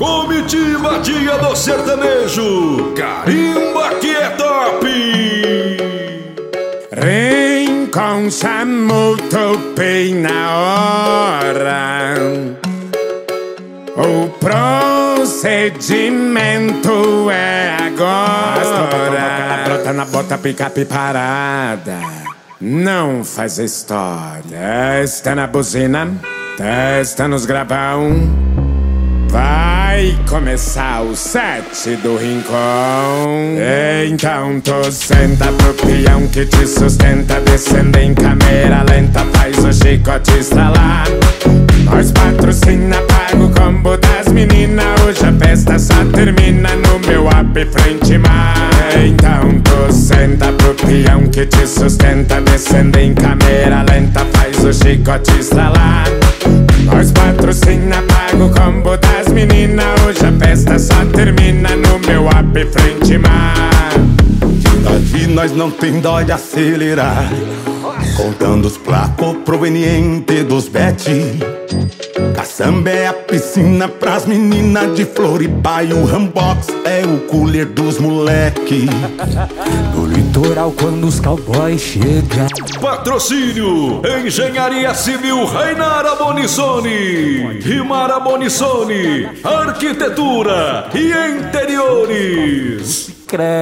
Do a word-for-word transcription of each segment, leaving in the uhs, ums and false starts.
Comitiva Dia do Sertanejo, carimba que é top. Rincon chamou, topei na hora. O procedimento é agora. Brota na bota, picape parada. Não faz história. Testa na buzina, testa nos gravão. Vai começar o set do Rincon. Então tu senta pro peão que te sustenta. Descendo em câmera lenta, faz o chicote estralar. Nós patrocina, paga o combo das meninas. Hoje a festa só termina no meu app frente mar. Então tu senta pro peão que te sustenta. Descendo em câmera lenta, faz o chicote estralar. Nós patrocina, paga o combo das meninas. Hoje a festa só termina no meu app frente mar. Daqui nós não tem dó de acelerar, contando os placos provenientes dos bet. Caçamba é a piscina pras meninas de Floripa. E o Rambox é o cooler dos moleque. No litoral quando os cowboys chegam. Patrocínio: Engenharia Civil Rainara Bonissoni, Rimara Bonissoni, Arquitetura e Interiores.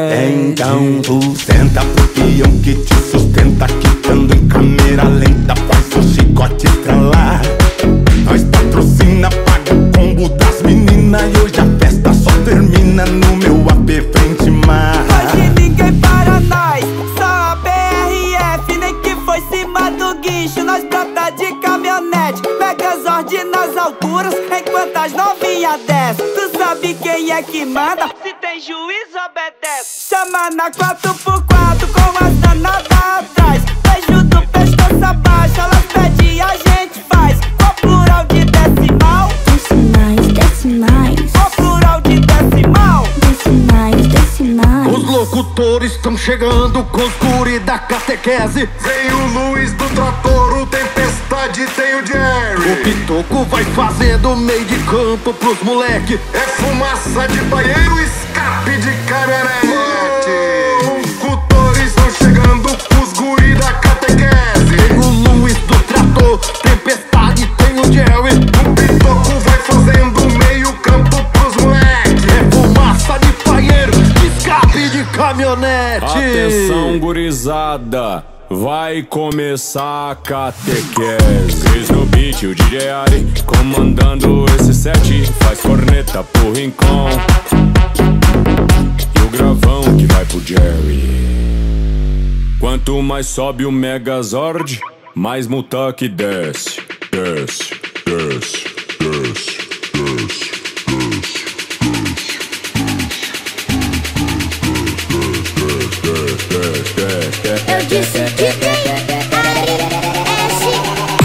Então tu senta pro peão que te sustenta, quicando em câmera lenta, faz o chicote estralar. Nós patrocina, paga o combo das meninas. E hoje a festa só termina no meu app frente mar. Hoje ninguém para nós, só a B R F. Nem que foi cima do guincho, nós brota de caminhonete. Megazord nas alturas, enquanto as novinhas descem. Tu sabe quem é que manda, se tem juiz obedece. Chama na quatro por quatro com as danadas atrás. Beijo do pescoço abaixo, elas pedem a gente faz. Qual plural de decimal? Decimais, decimais. Qual plural de decimal? Decimais, decimais. Os locutores estão chegando com os guri da catequese. Vem o Luiz do trator, o Tempestade, tem o Jerry. O Pitoco vai fazendo meio de campo pros moleque. É fumaça de banheiro, escape de caminhonete. Os locutores estão chegando com os guri da catequese. Tem o Luiz do trator, Tempestade, tem o Jerry. O Pitoco vai fazendo meio campo pros moleque. É fumaça de banheiro, escape de caminhonete. Atenção, gurizada, vai começar a catequese. Cris no beat, o D J Ari comandando esse set. Faz corneta pro Rincon e o gravão que vai pro Jerry. Quanto mais sobe o Megazord, mais multa que desce. Desce, desce, desce, desce, desce. Eu disse que tem S L.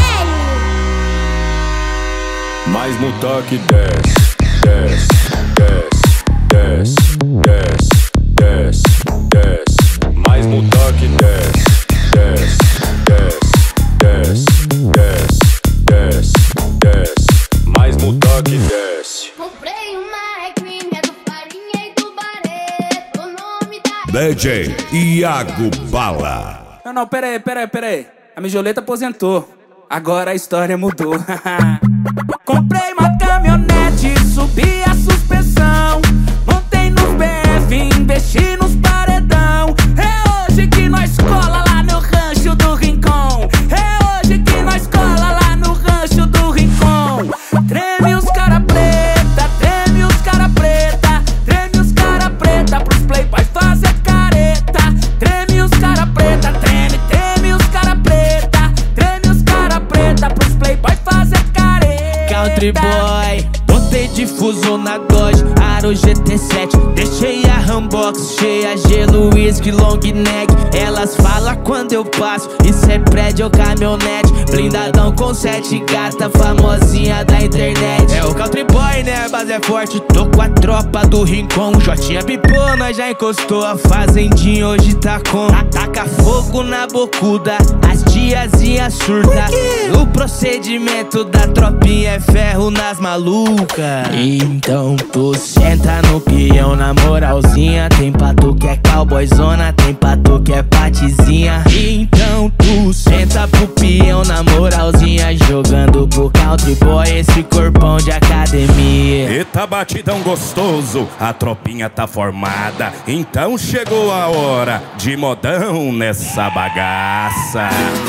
Mais multa que desce, desce, desce, desce, desce, desce, desce. Mais multa que desce, desce, desce, desce, desce, desce, desce. Mais multa que desce. Comprei uma recrinha do Farinha e do Barreto. O nome da D J Iago Bala. Não, não, pera aí, pera aí, pera aí. A Mijoleta aposentou, agora a história mudou. Comprei uma caminhonete, subi a suspensão. Montei nos B F, investi nos paredão. É hoje que nós cola lá no rancho do Rincon. É hoje que nós cola lá no rancho do Rincon. Treme os cara preta, treme os cara preta. Treme os cara preta pros playboys fazer careta. Treme os cara preta, treme, treme os cara preta. Treme os cara preta pros playboys fazer careta. Country boy, botei difuso na Dodge. para o G T sete. Deixei a Rambox cheia, gelo, whisky, long neck. Elas falam quando eu passo, isso é prédio ou caminhonete. Blindadão com sete gata, famosinha da internet. É o country boy, né? A base é forte. Tô com a tropa do Rincon. Jotinha pipou, nós já encostou. A fazendinha hoje tá com. Ataca fogo na bocuda, as tiazinha surta. O procedimento da tropinha é ferro nas malucas. Então tu senta no peão na moralzinha. Tem pra tu que é cowboyzona, tem pra tu que é patizinha. Então tu senta pro peão na moralzinha, jogando pro country boy esse corpão de academia. Eita batidão gostoso, a tropinha tá formada. Então chegou a hora de modão nessa bagaça.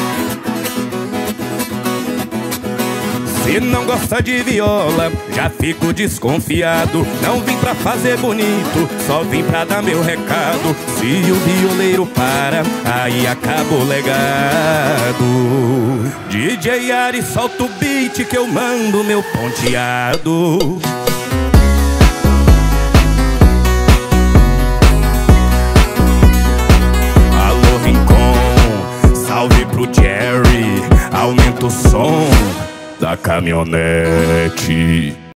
Se não gosta de viola, já fico desconfiado. Não vim pra fazer bonito, só vim pra dar meu recado. Se o violeiro para, aí acaba o legado. D J Ari, solta o beat que eu mando meu ponteado. Alô Rincon, salve pro Jerry, aumenta o som da caminhonete.